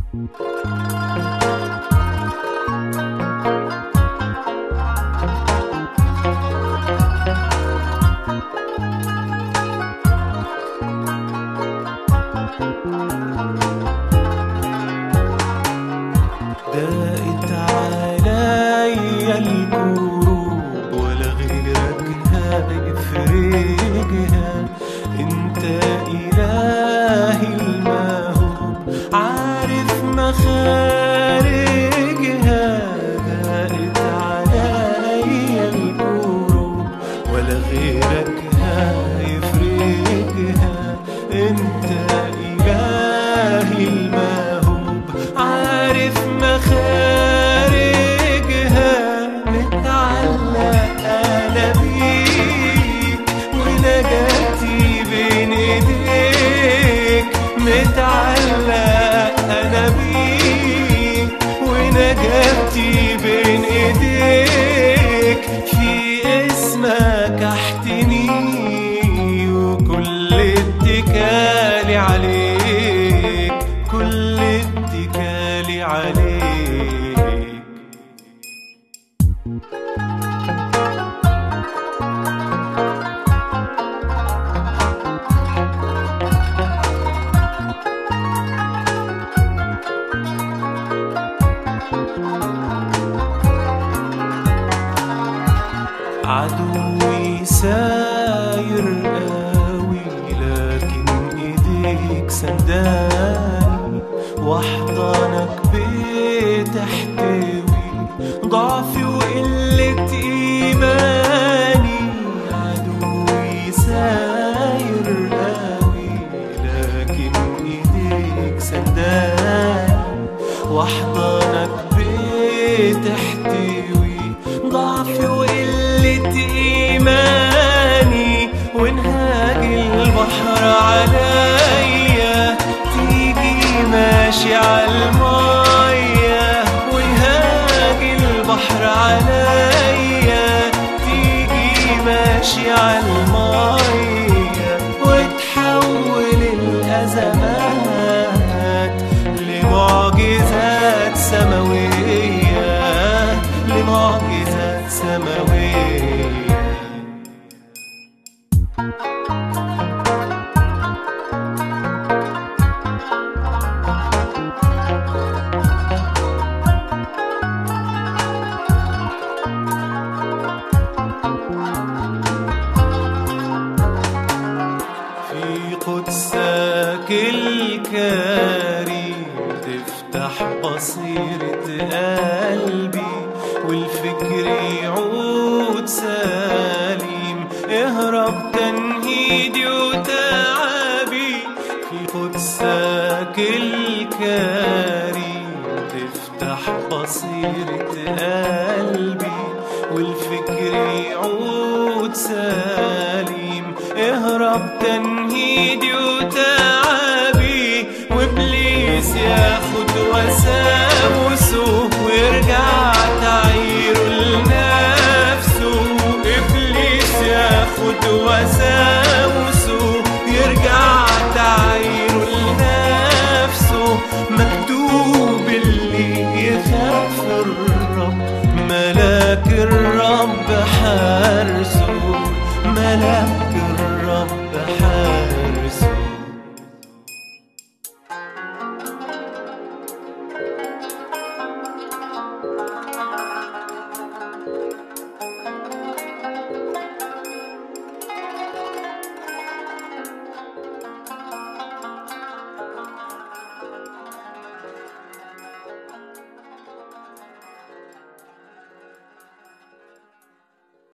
دقت عليا الكروب ولا غيرك هيفرجها. انت إلهي الموهوب عارف مخارجها. دقت عليا الكروب ولا غيرك هيفرجها. انت إلهي الموهوب عارف مخارجها. متعلق أنا بيك ونجاتي بين ايديك. متعلق أنا بيك ونجاتي بين ايديك. في اسمك احتمي وكل اتكالي عليك. كل اتكالي عليك. عدوي ساير قوي لكن ايديك سنداني. واحضانك بتحتوي ضعفي وقلة ايماني. عدوي ساير قوي لكن ايديك سنداني. واحضانك بتحتوي ضعفي وقلة إيماني. ونهاج البحر عليا تيجي ماشي عالمية. ونهاج البحر عليا تيجي ماشي عالمية. وتحول الأزمات لمعجزات سماوية. لمعجزات سماوية. في قدسك الكريم تفتح بصيرة قلبي. والفكر يعود سليم اهرب تنهيدي وتعبي. في قدسك الكريم تفتح بصيرة قلبي. والفكر يعود سليم اهرب تنهيدي وتعبي. وابليس ياخد وسائل